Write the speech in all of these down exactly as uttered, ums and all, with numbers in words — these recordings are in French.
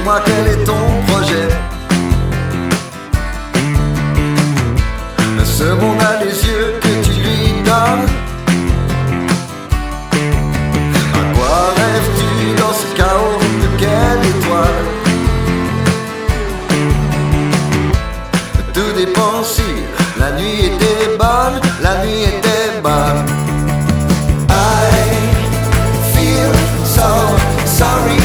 Dis-moi quel est ton projet. Ce monde a les yeux que tu lui donnes. À quoi rêves-tu dans ce chaos? De quelle étoile? Tout dépend si la nuit était bonne, la nuit était bonne. I feel so sorry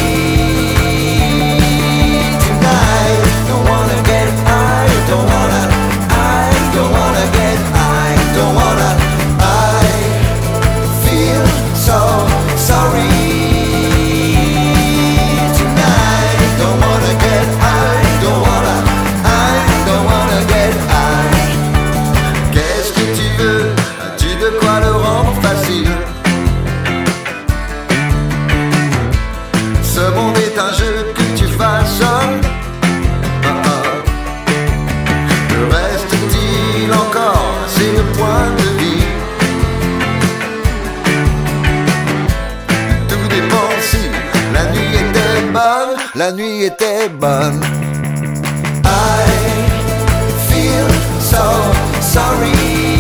tonight. Don't wanna get high, don't wanna, I don't wanna get high, don't wanna. I feel so sorry tonight. Don't wanna get high, don't wanna, I don't wanna get high. Qu'est-ce que tu veux? As-tu de quoi le rendre facile? Ce monde est un jeu que tu façonnes. Ah, ah. Que reste-t-il encore? C'est le point de vie. Tout dépend si la nuit était bonne, la nuit était bonne. I feel so sorry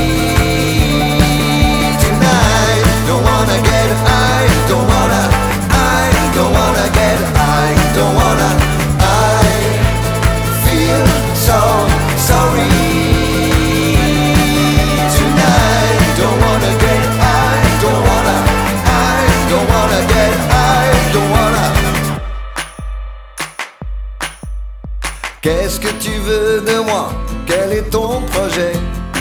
tonight. Don't wanna get high, don't wanna, I don't wanna get high, don't wanna. I feel so sorry tonight. Don't wanna get high, don't wanna, I don't wanna get high, don't wanna. Qu'est-ce que tu veux de moi? Quel est ton projet?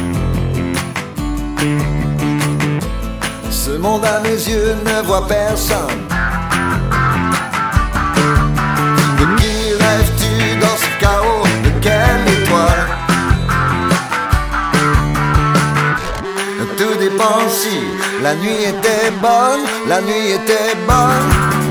Ce monde à mes yeux ne voit personne. De qui rêves-tu dans ce chaos? De quelle étoile? Tout dépend si la nuit était bonne, la nuit était bonne.